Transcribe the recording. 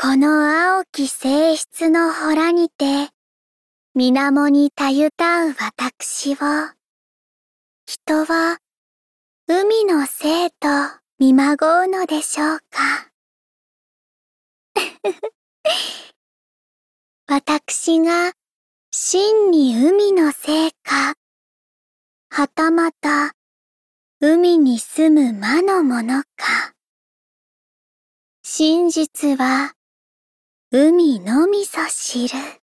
この青き性質のほらにて、水面にたゆたう私を、人は海の生と見まごうのでしょうか。私が真に海の生か、はたまた海に住む魔のものか。真実は海のみぞ知る。